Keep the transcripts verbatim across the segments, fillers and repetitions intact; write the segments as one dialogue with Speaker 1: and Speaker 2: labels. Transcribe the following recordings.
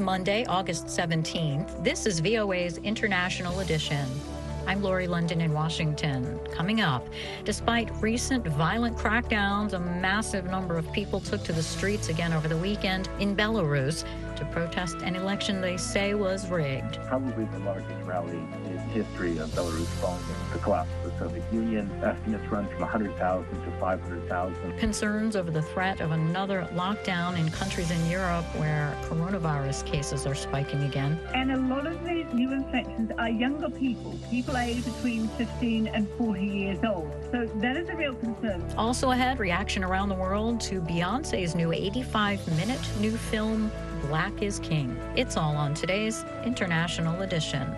Speaker 1: Monday, August seventeenth. This is V O A's International Edition. I'm Lori London in Washington. Coming up, despite recent violent crackdowns, a massive number of people took to the streets again over the weekend in Belarus to protest an election they say was rigged.
Speaker 2: Probably the largest rally in history of Belarus following the collapse of the Soviet Union. Estimates run from one hundred thousand to five hundred thousand.
Speaker 1: Concerns over the threat of another lockdown in countries in Europe where coronavirus cases are spiking again.
Speaker 3: And a lot of these new infections are younger people, people aged between fifteen and forty years old. So that is a real concern.
Speaker 1: Also ahead, reaction around the world to Beyonce's new eighty-five minute new film, Black is King. It's all on today's International Edition.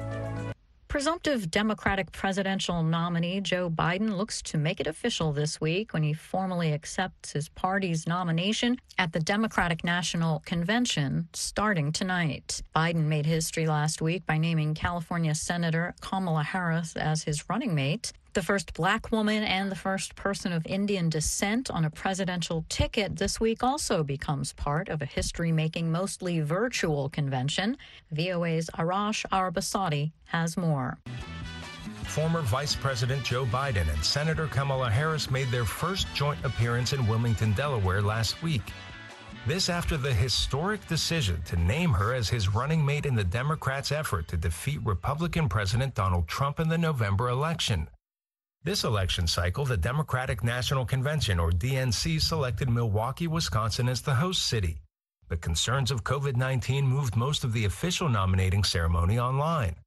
Speaker 1: Presumptive Democratic presidential nominee Joe Biden looks to make it official this week when he formally accepts his party's nomination at the Democratic National Convention starting tonight. Biden made history last week by naming California Senator Kamala Harris as his running mate. The first black woman and the first person of Indian descent on a presidential ticket this week also becomes part of a history-making, mostly virtual convention. V O A's Arash Arabasadi has more.
Speaker 4: Former Vice President Joe Biden and Senator Kamala Harris made their first joint appearance in Wilmington, Delaware last week. This after the historic decision to name her as his running mate in the Democrats' effort to defeat Republican President Donald Trump in the November election. This election cycle, the Democratic National Convention, or D N C, selected Milwaukee, Wisconsin as the host city. But concerns of COVID nineteen moved most of the official nominating ceremony online.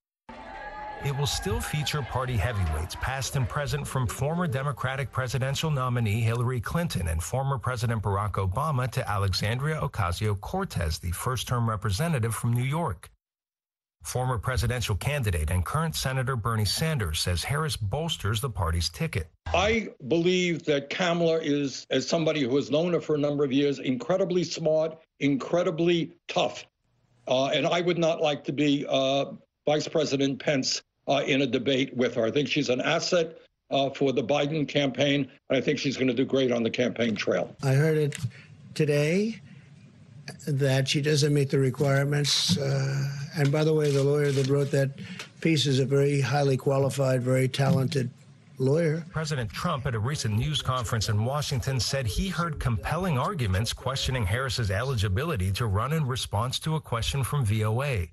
Speaker 4: It will still feature party heavyweights, past and present, from former Democratic presidential nominee Hillary Clinton and former President Barack Obama to Alexandria Ocasio-Cortez, the first-term representative from New York. Former presidential candidate and current Senator Bernie Sanders says Harris bolsters the party's ticket.
Speaker 5: I believe that Kamala is, as somebody who has known her for a number of years, incredibly smart, incredibly tough. Uh, and I would not like to be uh, Vice President Pence uh, in a debate with her. I think she's an asset uh, for the Biden campaign, and I think she's going to do great on the campaign trail.
Speaker 6: I heard it today that she doesn't meet the requirements. Uh, and by the way, the lawyer that wrote that piece is a very highly qualified, very talented lawyer.
Speaker 4: President Trump at a recent news conference in Washington said he heard compelling arguments questioning Harris's eligibility to run in response to a question from V O A.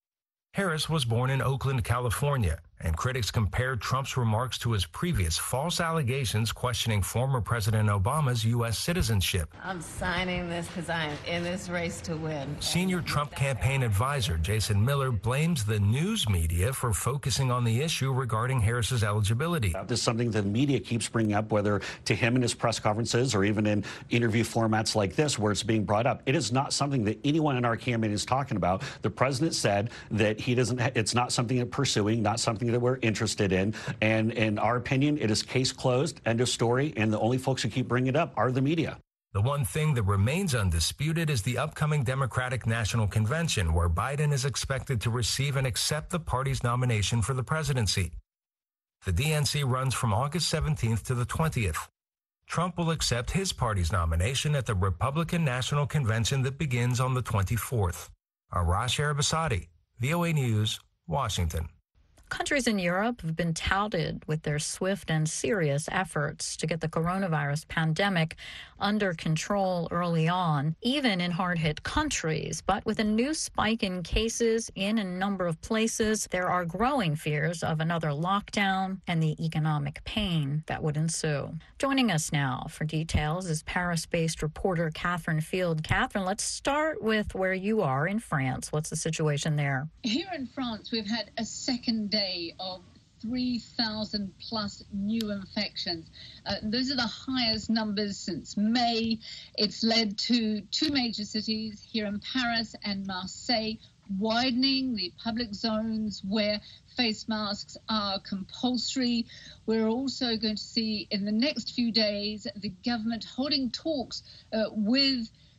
Speaker 4: Harris was born in Oakland, California, and critics compared Trump's remarks to his previous false allegations questioning former President Obama's U S citizenship.
Speaker 7: I'm signing this because I am in this race to win.
Speaker 4: Senior Trump campaign advisor Jason Miller blames the news media for focusing on the issue regarding Harris's eligibility.
Speaker 8: This is something the media keeps bringing up, whether to him in his press conferences or even in interview formats like this where it's being brought up. It is not something that anyone in our campaign is talking about. The president said that he doesn't, it's not something that pursuing, not something that we're interested in. And in our opinion, it is case closed, end of story. And the only folks who keep bringing it up are the media.
Speaker 4: The one thing that remains undisputed is the upcoming Democratic National Convention, where Biden is expected to receive and accept the party's nomination for the presidency. The D N C runs from August seventeenth to the twentieth. Trump will accept his party's nomination at the Republican National Convention that begins on the twenty-fourth. Arash Arabasadi, V O A News, Washington.
Speaker 1: Countries in Europe have been touted with their swift and serious efforts to get the coronavirus pandemic under control early on, even in hard-hit countries. But with a new spike in cases in a number of places, there are growing fears of another lockdown and the economic pain that would ensue. Joining us now for details is Paris-based reporter Catherine Field. Catherine, let's start with where you are in France. What's the situation there?
Speaker 9: Here in France, we've had a second day of three thousand plus new infections. Uh, those are the highest numbers since May. It's led to two major cities here in Paris and Marseille widening the public zones where face masks are compulsory. We're also going to see in the next few days the government holding talks uh, with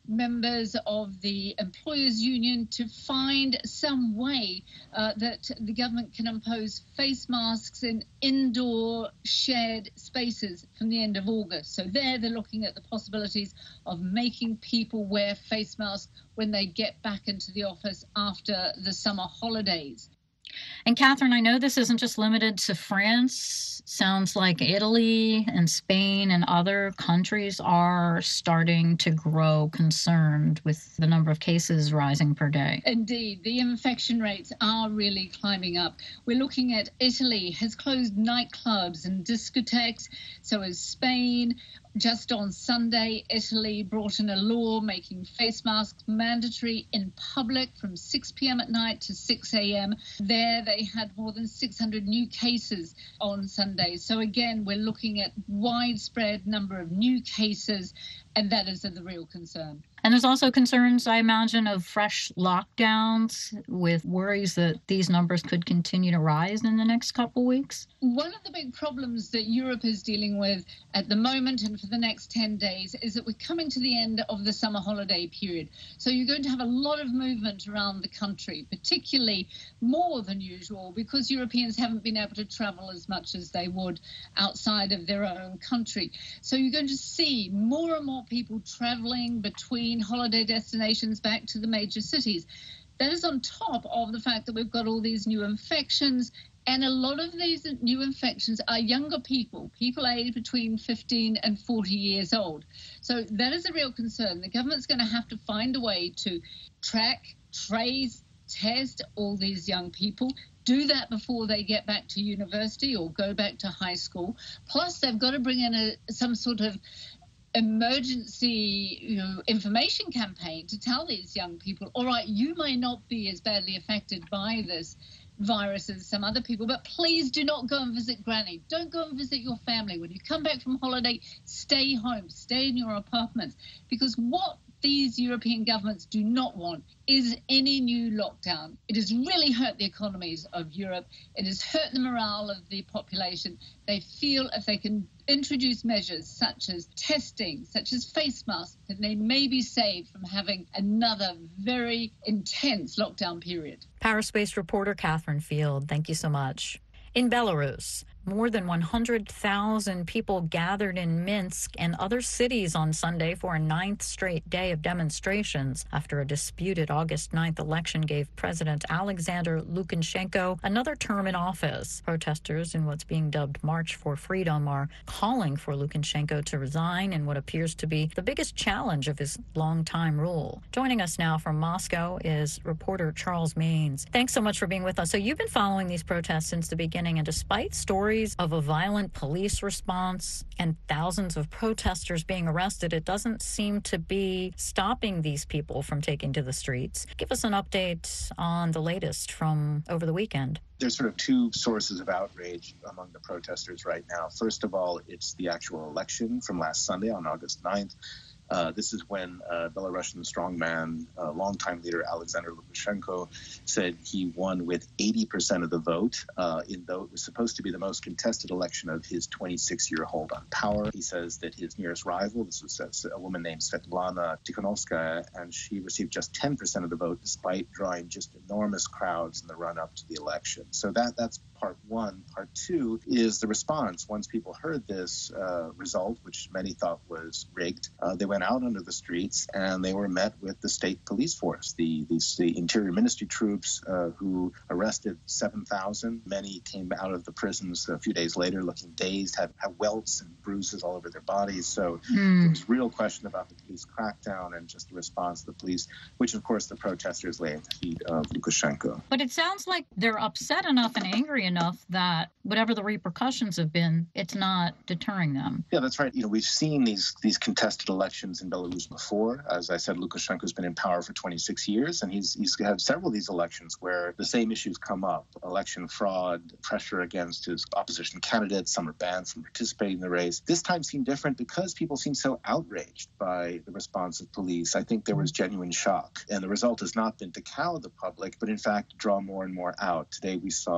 Speaker 9: members of the employers' union to find some way uh, that the government can impose face masks in indoor shared spaces from the end of August. So there they're looking at the possibilities of making people wear face masks when they get back into the office after the summer holidays.
Speaker 1: And Catherine, I know this isn't just limited to France. Sounds like Italy and Spain and other countries are starting to grow concerned with the number of cases rising per day.
Speaker 9: Indeed, the infection rates are really climbing up. We're looking at Italy has closed nightclubs and discotheques, so has Spain. Just on Sunday, Italy brought in a law making face masks mandatory in public from six p.m. at night to six a.m. There, they had more than six hundred new cases on Sunday. So again, we're looking at widespread number of new cases, and that is the real concern.
Speaker 1: And there's also concerns, I imagine, of fresh lockdowns with worries that these numbers could continue to rise in the next couple weeks.
Speaker 9: One of the big problems that Europe is dealing with at the moment and for the next ten days is that we're coming to the end of the summer holiday period. So you're going to have a lot of movement around the country, particularly more than usual because Europeans haven't been able to travel as much as they would outside of their own country. So you're going to see more and more people traveling between holiday destinations back to the major cities. That is on top of the fact that we've got all these new infections, and a lot of these new infections are younger people, people aged between fifteen and forty years old. So that is a real concern. The government's going to have to find a way to track, trace, test all these young people, do that before they get back to university or go back to high school. Plus, they've got to bring in a, some sort of emergency you know, information campaign to tell these young people, all right, you may not be as badly affected by this virus as some other people, but please do not go and visit granny. Don't go and visit your family. When you come back from holiday, stay home, stay in your apartments, because what these European governments do not want is any new lockdown. It has really hurt the economies of Europe. It has hurt the morale of the population. They feel if they can introduce measures such as testing, such as face masks, then they may be saved from having another very intense lockdown period.
Speaker 1: Paris-based reporter Catherine Field, thank you so much. In Belarus, more than one hundred thousand people gathered in Minsk and other cities on Sunday for a ninth straight day of demonstrations after a disputed August ninth election gave President Alexander Lukashenko another term in office. Protesters in what's being dubbed March for Freedom are calling for Lukashenko to resign in what appears to be the biggest challenge of his longtime rule. Joining us now from Moscow is reporter Charles Maines. Thanks so much for being with us. So you've been following these protests since the beginning, and despite stories of a violent police response and thousands of protesters being arrested, it doesn't seem to be stopping these people from taking to the streets. Give us an update on the latest from over the weekend.
Speaker 10: There's sort of two sources of outrage among the protesters right now. First of all, it's the actual election from last Sunday on August ninth. Uh, this is when uh, Belarusian strongman, uh, longtime leader Alexander Lukashenko said he won with eighty percent of the vote, uh, in though it was supposed to be the most contested election of his twenty-six-year hold on power. He says that his nearest rival, this was a, a woman named Svetlana Tikhanovskaya, and she received just ten percent of the vote despite drawing just enormous crowds in the run-up to the election. So that that's part one. Part two is the response. Once people heard this uh, result, which many thought was rigged, uh, they went out onto the streets and they were met with the state police force, the the, the Interior Ministry troops uh, who arrested seven thousand. Many came out of the prisons a few days later looking dazed, had, had welts and bruises all over their bodies. So mm. there was real question about the police crackdown and just the response of the police, which of course the protesters lay at the feet of Lukashenko.
Speaker 1: But it sounds like they're upset enough and angry enough that whatever the repercussions have been, it's not deterring them.
Speaker 10: Yeah, that's right. You know, we've seen these these contested elections in Belarus before. As I said, Lukashenko's been in power for twenty-six years, and he's he's had several of these elections where the same issues come up: election fraud, pressure against his opposition candidates. Some are banned from participating in the race. This time seemed different because people seemed so outraged by the response of police. I think there was genuine shock, and the result has not been to cow the public, but in fact draw more and more out. Today we saw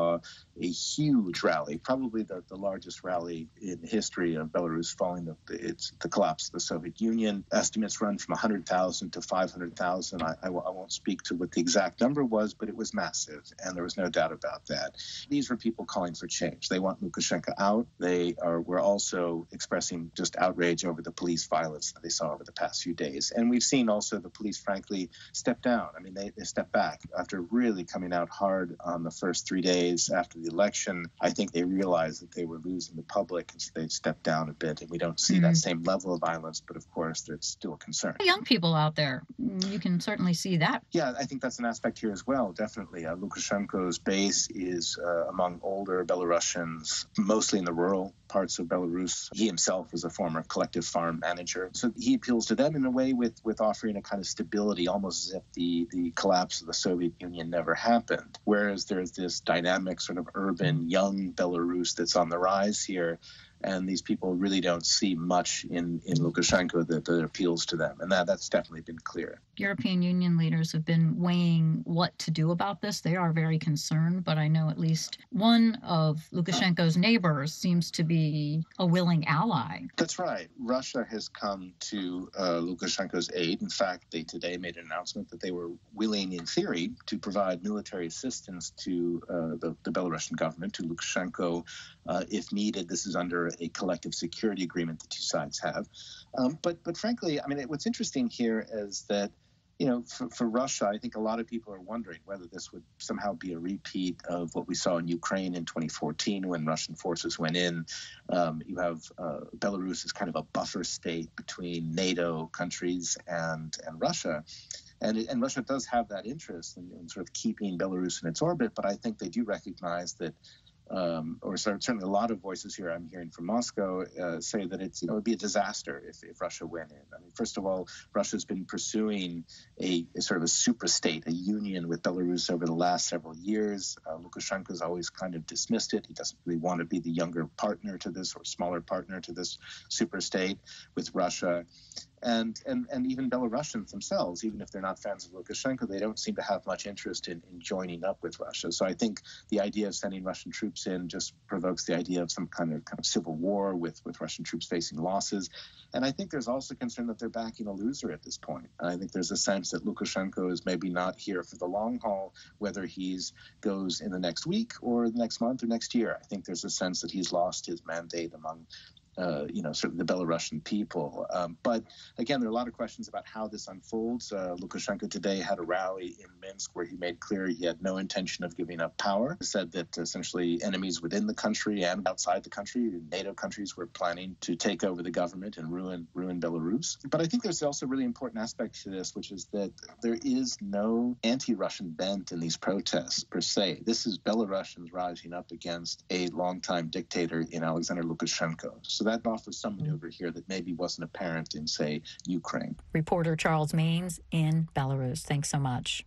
Speaker 10: a huge rally, probably the, the largest rally in history of Belarus following the, it's, the collapse of the Soviet Union. Estimates run from one hundred thousand to five hundred thousand. I, I, w- I won't speak to what the exact number was, but it was massive, and there was no doubt about that. These were people calling for change. They want Lukashenko out. They are were also expressing just outrage over the police violence that they saw over the past few days. And we've seen also the police, frankly, step down. I mean, they, they stepped back after really coming out hard on the first three days after the election. I think they realized that they were losing the public, and so they stepped down a bit. And we don't see mm-hmm. that same level of violence, but of course, it's still a concern.
Speaker 1: Young people out there, you can certainly see that.
Speaker 10: Yeah, I think that's an aspect here as well, definitely. Uh, Lukashenko's base is uh, among older Belarusians, mostly in the rural parts of Belarus. He himself was a former collective farm manager. So he appeals to them in a way with, with offering a kind of stability, almost as if the, the collapse of the Soviet Union never happened. Whereas there's this dynamic sort of urban young Belarus that's on the rise here. And these people really don't see much in, in Lukashenko that, that appeals to them. And that, that's definitely been clear.
Speaker 1: European Union leaders have been weighing what to do about this. They are very concerned, but I know at least one of Lukashenko's neighbors seems to be a willing ally.
Speaker 10: That's right. Russia has come to uh, Lukashenko's aid. In fact, they today made an announcement that they were willing, in theory, to provide military assistance to uh, the, the Belarusian government, to Lukashenko, uh, if needed. This is under a collective security agreement the two sides have. Um, but but frankly, I mean, what's interesting here is that, you know, for, for Russia, I think a lot of people are wondering whether this would somehow be a repeat of what we saw in Ukraine in twenty fourteen when Russian forces went in. Um, you have uh, Belarus as kind of a buffer state between NATO countries and, and Russia. And, and Russia does have that interest in, in sort of keeping Belarus in its orbit, but I think they do recognize that Um, or certainly a lot of voices here I'm hearing from Moscow uh, say that it's, you know, it would be a disaster if, if Russia went in. I mean, first of all, Russia's been pursuing a, a sort of a super state, a union with Belarus over the last several years. Uh, Lukashenko's always kind of dismissed it. He doesn't really want to be the younger partner to this or smaller partner to this super state with Russia. And, and and even Belarusians themselves, even if they're not fans of Lukashenko, they don't seem to have much interest in, in joining up with Russia. So I think the idea of sending Russian troops in just provokes the idea of some kind of kind of civil war with, with Russian troops facing losses. And I think there's also concern that they're backing a loser at this point. And I think there's a sense that Lukashenko is maybe not here for the long haul, whether he's goes in the next week or the next month or next year. I think there's a sense that he's lost his mandate among Uh, you know, sort of the Belarusian people. Um, but again, there are a lot of questions about how this unfolds. Uh, Lukashenko today had a rally in Minsk where he made clear he had no intention of giving up power. He said that essentially enemies within the country and outside the country, NATO countries, were planning to take over the government and ruin ruin Belarus. But I think there's also a really important aspect to this, which is that there is no anti-Russian bent in these protests per se. This is Belarusians rising up against a longtime dictator in Alexander Lukashenko. So that offers some maneuver here that maybe wasn't apparent in, say, Ukraine.
Speaker 1: Reporter Charles Maines in Belarus. Thanks so much.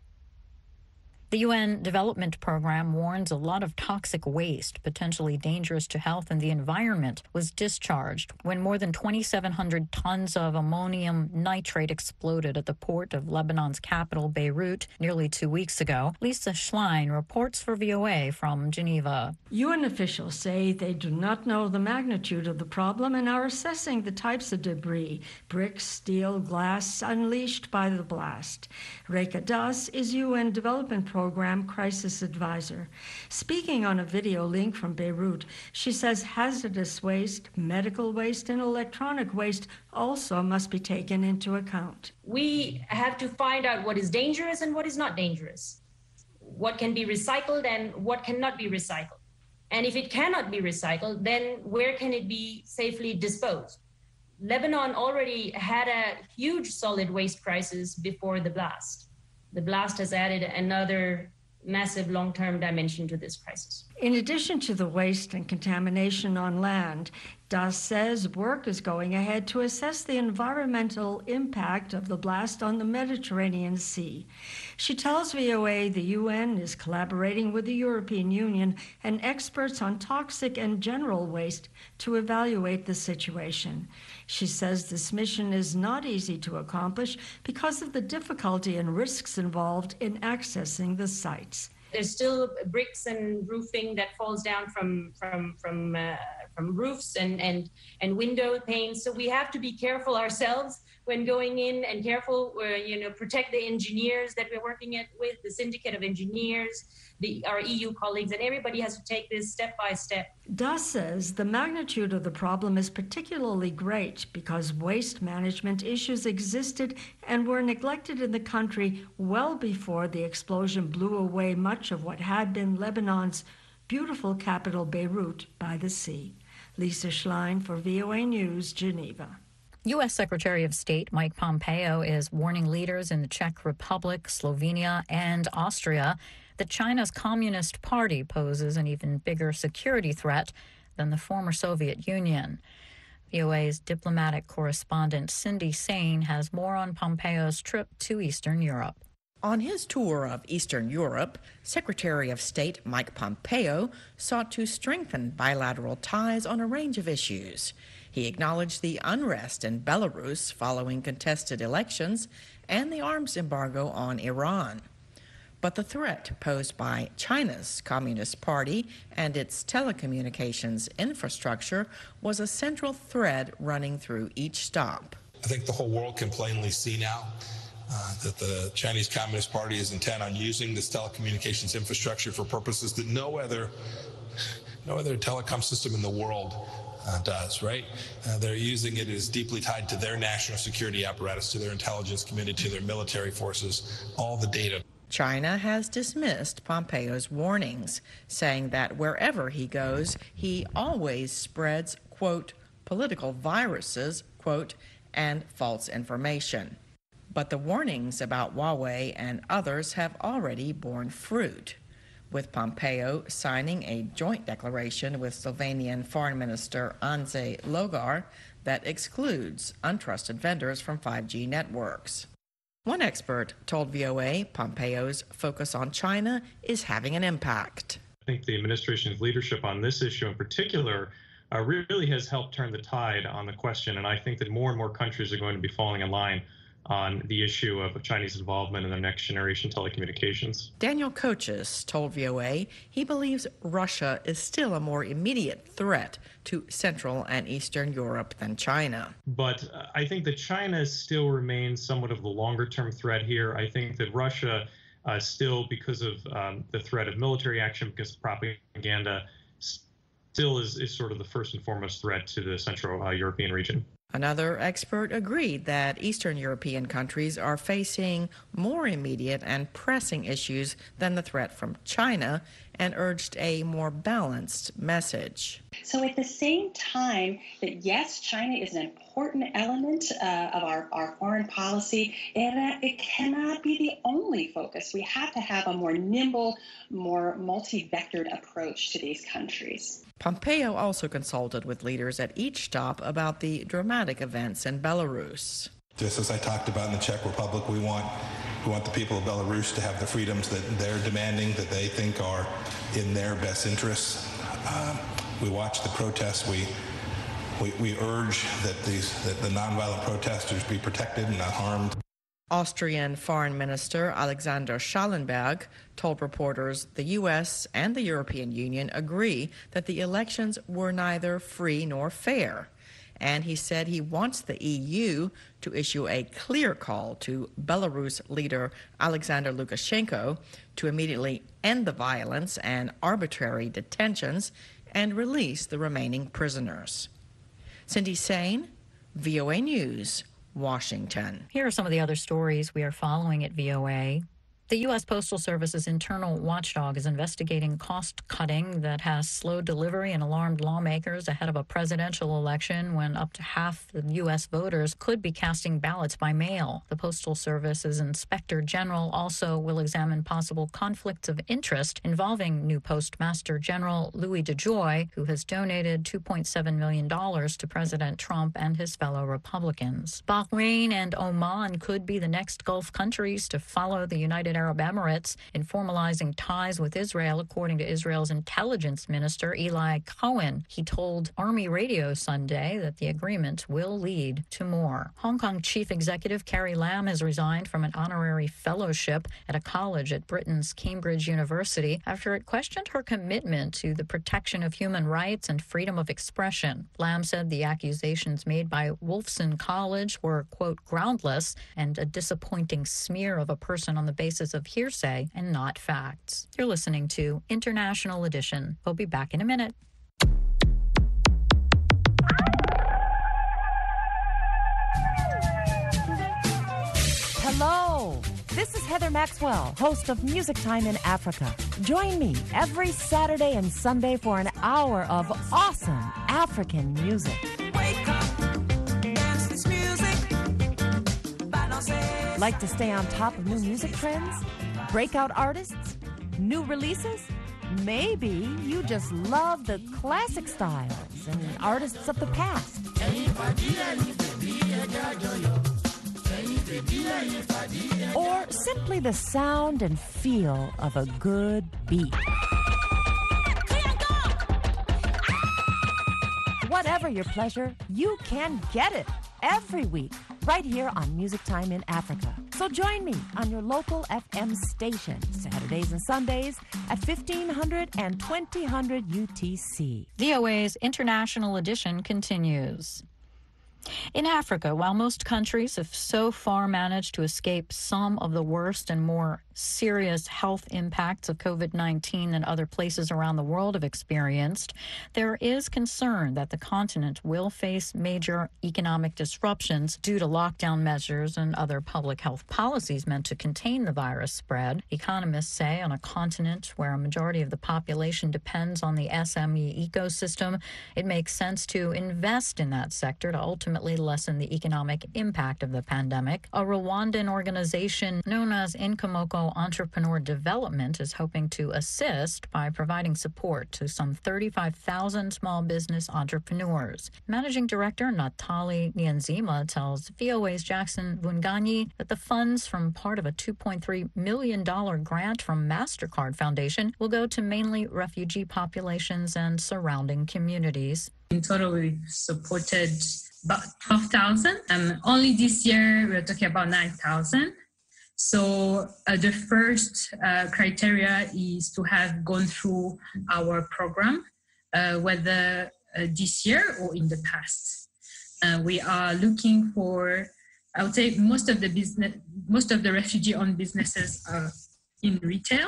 Speaker 1: The U N Development Program warns a lot of toxic waste, potentially dangerous to health and the environment, was discharged when more than twenty-seven hundred tons of ammonium nitrate exploded at the port of Lebanon's capital, Beirut, nearly two weeks ago. Lisa Schlein reports for V O A from Geneva.
Speaker 11: U N officials say they do not know the magnitude of the problem and are assessing the types of debris, bricks, steel, glass, unleashed by the blast. Reka Das is U N Development Program Program Crisis Advisor. Speaking on a video link from Beirut, she says hazardous waste, medical waste, and electronic waste also must be taken into account.
Speaker 12: We have to find out what is dangerous and what is not dangerous, what can be recycled and what cannot be recycled. And if it cannot be recycled, then where can it be safely disposed? Lebanon already had a huge solid waste crisis before the blast. The blast has added another massive long-term dimension to this crisis.
Speaker 11: In addition to the waste and contamination on land, Das says work is going ahead to assess the environmental impact of the blast on the Mediterranean Sea. She tells V O A the U N is collaborating with the European Union and experts on toxic and general waste to evaluate the situation. She says this mission is not easy to accomplish because of the difficulty and risks involved in accessing the sites.
Speaker 12: there's still bricks and roofing that falls down from from from uh, from roofs and and and window panes. So we have to be careful ourselves when going in, and careful, uh, you know, protect the engineers that we're working at with, the syndicate of engineers, the, our E U colleagues, and everybody has to take this step by step.
Speaker 11: Das says the magnitude of the problem is particularly great because waste management issues existed and were neglected in the country well before the explosion blew away much of what had been Lebanon's beautiful capital, Beirut, by the sea. Lisa Schlein for V O A News, Geneva.
Speaker 1: U S. Secretary of State Mike Pompeo is warning leaders in the Czech Republic, Slovenia, and Austria that China's Communist Party poses an even bigger security threat than the former Soviet Union. V O A's diplomatic correspondent Cindy Sain has more on Pompeo's trip to Eastern Europe.
Speaker 13: On his tour of Eastern Europe, Secretary of State Mike Pompeo sought to strengthen bilateral ties on a range of issues. He acknowledged the unrest in Belarus following contested elections and the arms embargo on Iran. But the threat posed by China's Communist Party and its telecommunications infrastructure was a central thread running through each stop.
Speaker 14: I think the whole world can plainly see now uh, that the Chinese Communist Party is intent on using this telecommunications infrastructure for purposes that no other, no other telecom system in the world Uh, does, right? Uh, they're using it as deeply tied to their national security apparatus, to their intelligence community, to their military forces, all the data.
Speaker 13: China has dismissed Pompeo's warnings, saying that wherever he goes, he always spreads, quote, political viruses, quote, and false information. But the warnings about Huawei and others have already borne fruit, with Pompeo signing a joint declaration with Slovenian Foreign Minister Anže Logar that excludes untrusted vendors from five G networks. One expert told V O A Pompeo's focus on China is having an impact.
Speaker 15: I think the administration's leadership on this issue in particular uh, really has helped turn the tide on the question, and I think that more and more countries are going to be falling in line on the issue of Chinese involvement in the next generation telecommunications.
Speaker 13: Daniel Coaches told V O A he believes Russia is still a more immediate threat to Central and Eastern Europe than China.
Speaker 15: But uh, I think that China still remains somewhat of the longer-term threat here. I think that Russia uh, still, because of um, the threat of military action, because of propaganda, still is, is sort of the first and foremost threat to the Central uh, European region.
Speaker 13: Another expert agreed that Eastern European countries are facing more immediate and pressing issues than the threat from China and urged a more balanced message.
Speaker 16: So at the same time that, yes, China is an important element uh, of our, our foreign policy, and uh, it cannot be the only focus. We have to have a more nimble, more multi-vectored approach to these countries.
Speaker 13: Pompeo also consulted with leaders at each stop about the dramatic events in Belarus.
Speaker 14: Just as I talked about in the Czech Republic, we want we want the people of Belarus to have the freedoms that they're demanding, that they think are in their best interests. Um, we watch the protests. We, we we urge that these that the nonviolent protesters be protected and not harmed.
Speaker 13: Austrian Foreign Minister Alexander Schallenberg told reporters the U S and the European Union agree that the elections were neither free nor fair. And he said he wants the E U to issue a clear call to Belarus leader Alexander Lukashenko to immediately end the violence and arbitrary detentions and release the remaining prisoners. Cindy Sain, V O A News, Washington.
Speaker 1: Here are some of the other stories we are following at V O A. The U S. Postal Service's internal watchdog is investigating cost cutting that has slowed delivery and alarmed lawmakers ahead of a presidential election when up to half the U S voters could be casting ballots by mail. The Postal Service's Inspector General also will examine possible conflicts of interest involving new Postmaster General Louis DeJoy, who has donated two point seven million dollars to President Trump and his fellow Republicans. Bahrain and Oman could be the next Gulf countries to follow the United Arab Arab Emirates in formalizing ties with Israel, according to Israel's intelligence minister, Eli Cohen. He told Army Radio Sunday that the agreement will lead to more. Hong Kong Chief Executive Carrie Lam has resigned from an honorary fellowship at a college at Britain's Cambridge University after it questioned her commitment to the protection of human rights and freedom of expression. Lam said the accusations made by Wolfson College were, quote, groundless and a disappointing smear of a person on the basis of hearsay and not facts. You're listening to International Edition. We'll be back in a minute.
Speaker 17: Hello, this is Heather Maxwell, host of Music Time in Africa. Join me every Saturday and Sunday for an hour of awesome African music.
Speaker 18: Wake up, dance this music.
Speaker 17: Like to stay on top of new music trends? Breakout artists? New releases? Maybe you just love the classic styles and artists of the past. Or simply the sound and feel of a good beat. Whatever your pleasure, you can get it every week right here on Music Time in Africa. So join me on your local F M station, Saturdays and Sundays at fifteen hundred and twenty hundred U T C.
Speaker 1: V O A's International Edition continues. In Africa, while most countries have so far managed to escape some of the worst and more serious health impacts of COVID nineteen than other places around the world have experienced, there is concern that the continent will face major economic disruptions due to lockdown measures and other public health policies meant to contain the virus spread. Economists say on a continent where a majority of the population depends on the S M E ecosystem, it makes sense to invest in that sector to ultimately lessen the economic impact of the pandemic. A Rwandan organization known as Inkomoko Entrepreneur Development is hoping to assist by providing support to some thirty-five thousand small business entrepreneurs. Managing Director Natali Nyanzima tells V O A's Jackson Vunganyi that the funds from part of a two point three million dollars grant from MasterCard Foundation will go to mainly refugee populations and surrounding communities.
Speaker 19: In total, we've supported about twelve thousand. Um, only this year, we're talking about nine thousand. So uh, the first uh, criteria is to have gone through our program, uh, whether uh, this year or in the past. Uh, we are looking for, I would say most of the business, most of the refugee-owned businesses are in retail.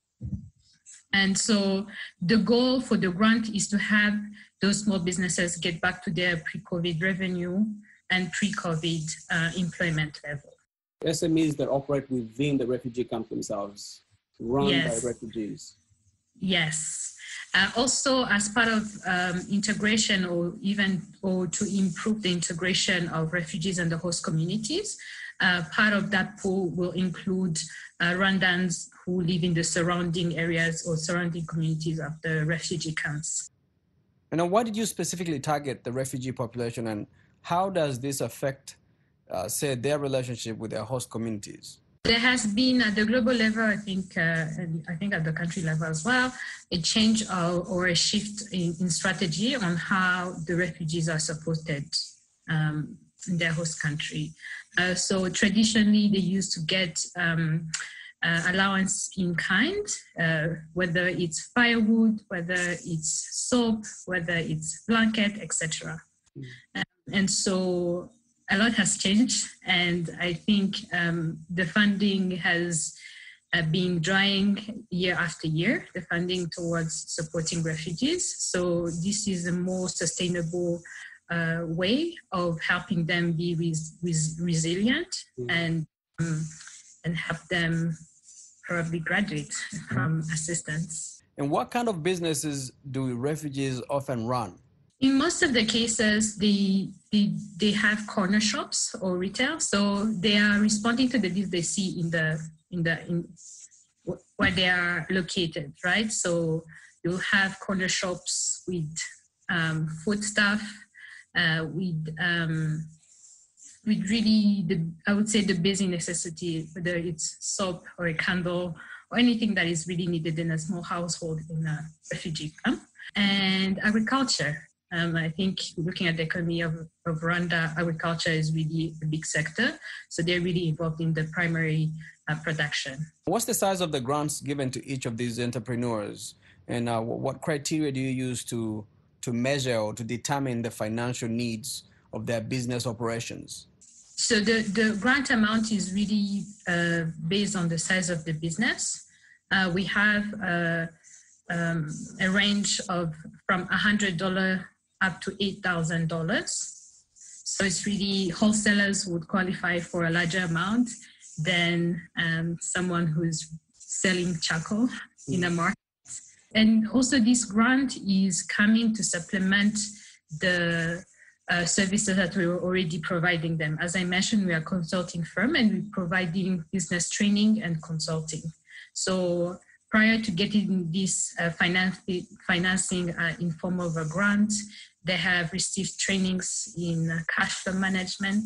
Speaker 19: And so the goal for the grant is to have those small businesses get back to their pre-COVID revenue and pre-COVID uh, employment level.
Speaker 20: S M Es that operate within the refugee camps themselves, run
Speaker 19: Yes.
Speaker 20: by refugees.
Speaker 19: Yes. Uh, also, as part of um, integration or even or to improve the integration of refugees and the host communities, uh, part of that pool will include uh, Rwandans who live in the surrounding areas or surrounding communities of the refugee camps.
Speaker 20: And then why did you specifically target the refugee population, and how does this affect, uh, say, their relationship with their host communities?
Speaker 19: There has been at the global level, I think, uh, and I think at the country level as well, a change or, or a shift in, in strategy on how the refugees are supported um, in their host country. Uh, so traditionally, they used to get um, uh, allowance in kind, uh, whether it's firewood, whether it's soap, whether it's blanket, et cetera. Mm. Um, and so a lot has changed, and I think um, the funding has uh, been drying year after year, the funding towards supporting refugees. So this is a more sustainable uh, way of helping them be res- res- resilient mm. and um, and help them probably graduate from assistance.
Speaker 20: And what kind of businesses do refugees often run?
Speaker 19: In most of the cases, they, they they have corner shops or retail, so they are responding to the needs they see in the in the in where they are located, right? So you'll have corner shops with um, food stuff, uh, with um, with really, the I would say, the basic necessity, whether it's soap or a candle or anything that is really needed in a small household in a refugee camp. And agriculture. Um, I think looking at the economy of, of Rwanda, agriculture is really a big sector. So they're really involved in the primary uh, production.
Speaker 20: What's the size of the grants given to each of these entrepreneurs? And uh, what criteria do you use to, to measure or to determine the financial needs of their business operations?
Speaker 19: So the, the grant amount is really uh, based on the size of the business. Uh, we have uh, um, a range of from one hundred dollars up to eight thousand dollars. So it's really wholesalers would qualify for a larger amount than um, someone who's selling charcoal in a market. And also this grant is coming to supplement the uh, services that we were already providing them. As I mentioned, we are a consulting firm and we're providing business training and consulting. So prior to getting this uh, finance, financing uh, in form of a grant, they have received trainings in uh, cash flow management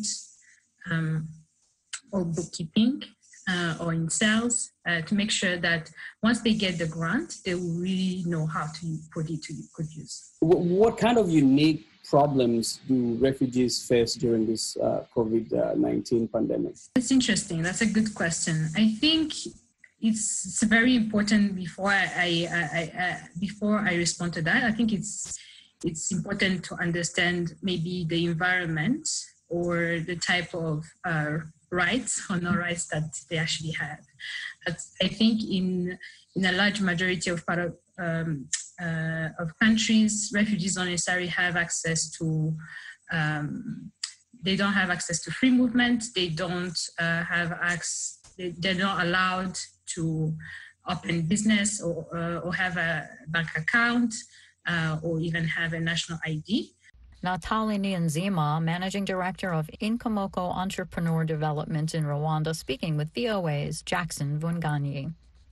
Speaker 19: um, or bookkeeping uh, or in sales uh, to make sure that once they get the grant, they will really know how to put it to good use.
Speaker 21: What kind of unique problems do refugees face during this uh, COVID nineteen pandemic?
Speaker 19: It's interesting. That's a good question. I think it's, it's very important before I, I, I, I before I respond to that. I think it's it's important to understand maybe the environment or the type of uh, rights or no rights that they actually have. But I think in in a large majority of part of um, uh, of countries, refugees don't necessarily have access to. Um, they don't have access to free movement. They don't uh, have access. They, they're not allowed to open business or uh, or have a bank account uh, or even have a national I D.
Speaker 1: Natali Niyonzima, Managing Director of Inkomoko Entrepreneur Development in Rwanda, speaking with V O A's Jackson Vunganyi.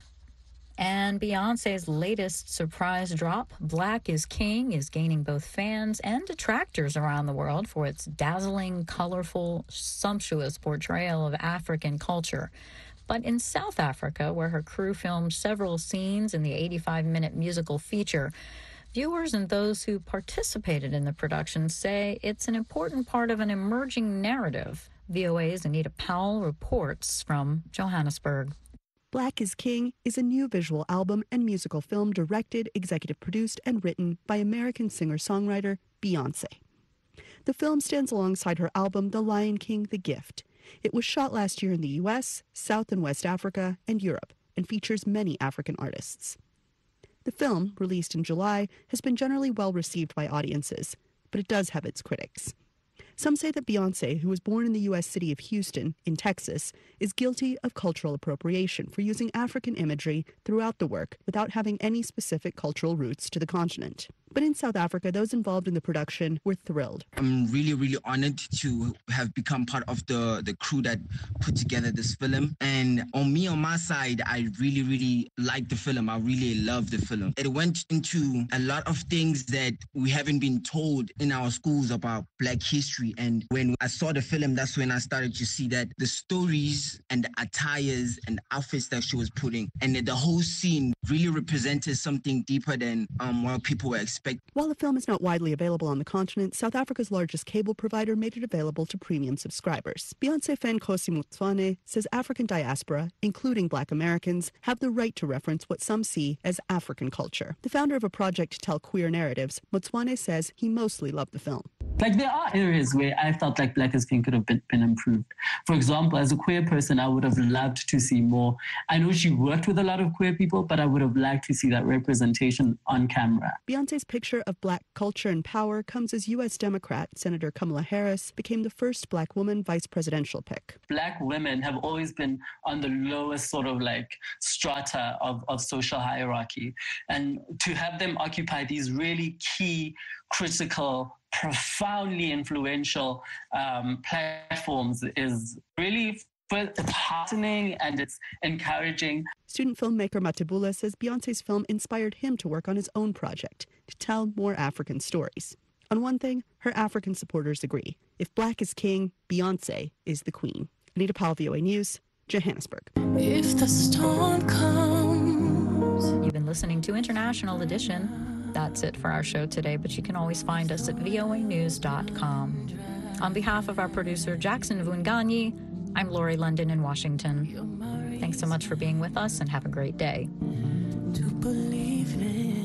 Speaker 1: And Beyonce's latest surprise drop, Black is King, is gaining both fans and detractors around the world for its dazzling, colorful, sumptuous portrayal of African culture. But in South Africa, where her crew filmed several scenes in the eighty-five minute musical feature, viewers and those who participated in the production say it's an important part of an emerging narrative. V O A's Anita Powell reports from Johannesburg.
Speaker 22: Black is King is a new visual album and musical film directed, executive produced, and written by American singer-songwriter Beyonce. The film stands alongside her album The Lion King, The Gift. It was shot last year in the U S, South and West Africa, and Europe, and features many African artists. The film, released in July, has been generally well received by audiences, but it does have its critics. Some say that Beyonce, who was born in the U S city of Houston, in Texas, is guilty of cultural appropriation for using African imagery throughout the work without having any specific cultural roots to the continent. But in South Africa, those involved in the production were thrilled.
Speaker 23: I'm really, really honored to have become part of the, the crew that put together this film. And on me, on my side, I really, really liked the film. I really loved the film. It went into a lot of things that we haven't been told in our schools about Black history. And when I saw the film, that's when I started to see that the stories and the attires and outfits that she was putting and the whole scene really represented something deeper than um, what people were expecting.
Speaker 22: While the film is not widely available on the continent, South Africa's largest cable provider made it available to premium subscribers. Beyonce fan Nkosi Motsoane says African diaspora, including Black Americans, have the right to reference what some see as African culture. The founder of a project to tell queer narratives, Motsoane says he mostly loved the film.
Speaker 24: Like, there are areas where I felt like Black is King could have been, been improved. For example, as a queer person, I would have loved to see more. I know she worked with a lot of queer people, but I would have liked to see that representation on camera.
Speaker 22: Beyonce's picture of Black culture and power comes as U S Democrat Senator Kamala Harris became the first Black woman vice presidential pick.
Speaker 24: Black women have always been on the lowest sort of like strata of, of social hierarchy. And to have them occupy these really key, critical, profoundly influential um, platforms is really it's heartening and it's encouraging.
Speaker 22: Student filmmaker Matebula says Beyonce's film inspired him to work on his own project to tell more African stories. On one thing, her African supporters agree. If Black is king, Beyonce is the queen. Anita Powell, V O A News, Johannesburg.
Speaker 18: If the storm comes.
Speaker 1: You've been listening to International Edition. That's it for our show today, but you can always find us at V O A news dot com. On behalf of our producer, Jackson Vunganyi, I'm Lori London in Washington. Thanks so much for being with us and have a great day.
Speaker 18: To believe in.